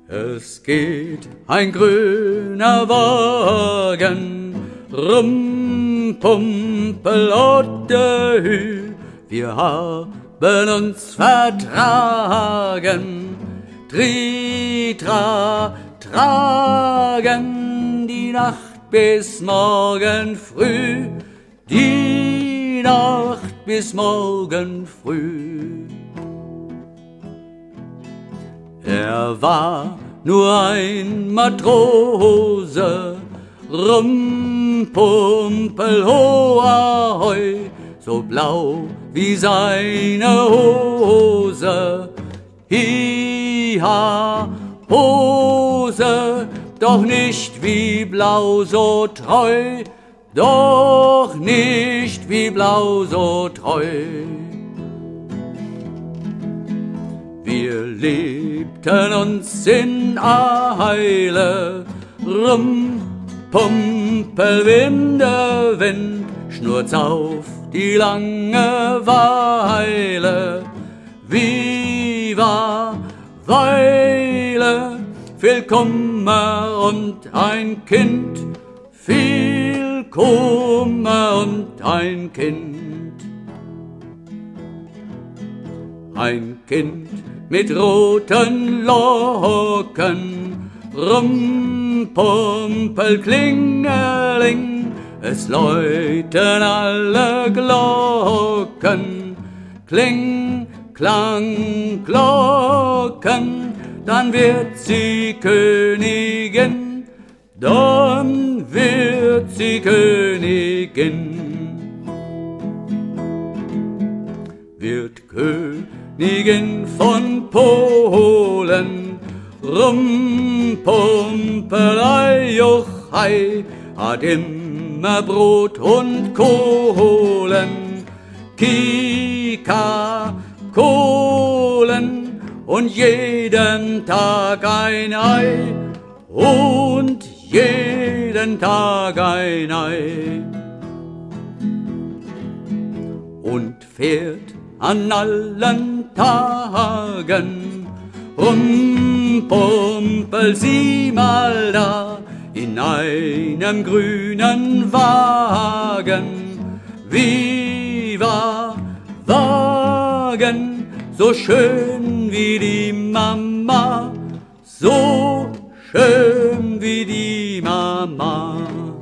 Es geht ein grüner Wagen, Rumpumpel oder Hü, wir haben uns vertragen, Tritra tragen die Nacht bis morgen früh, die Nacht bis morgen früh. Er war nur ein Matrose, Rumpumpel ho ahoi, so blau wie seine Hose. Hi-ha, Hose, doch nicht wie blau so treu, doch nicht wie blau so treu. Wir lebten uns in Eile, Rumpumpel, Wind, Schnurz auf die Langeweile. Viva Weile, viel Kummer und ein Kind, viel Kummer und ein Kind. Ein Kind mit roten Locken, Rumpumpel, Klingeling, es läuten alle Glocken, Kling, Klang, Glocken, dann wird sie Königin, dann wird sie Königin. Wird Königin von Polen, Rumpumpelei, Juchai, hat immer Brot und Kohlen, Kika, Kohlen und jeden Tag ein Ei und jeden Tag ein Ei. Und fährt an allen Tagen, Rumpumpel, sieh mal da, in einem grünen Wagen. Viva Wagen, so schön wie die Mama, so schön wie die Mama.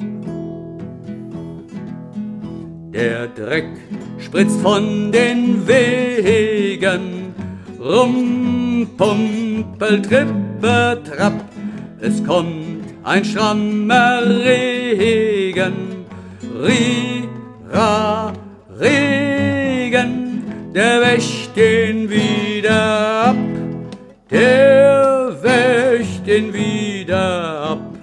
Der Dreck spritzt von den Wegen, Rumpumpel, Trippe, Trapp, es kommt ein strammer Regen, Ri-ra, Regen, der wäscht den wieder ab, der wäscht den wieder ab.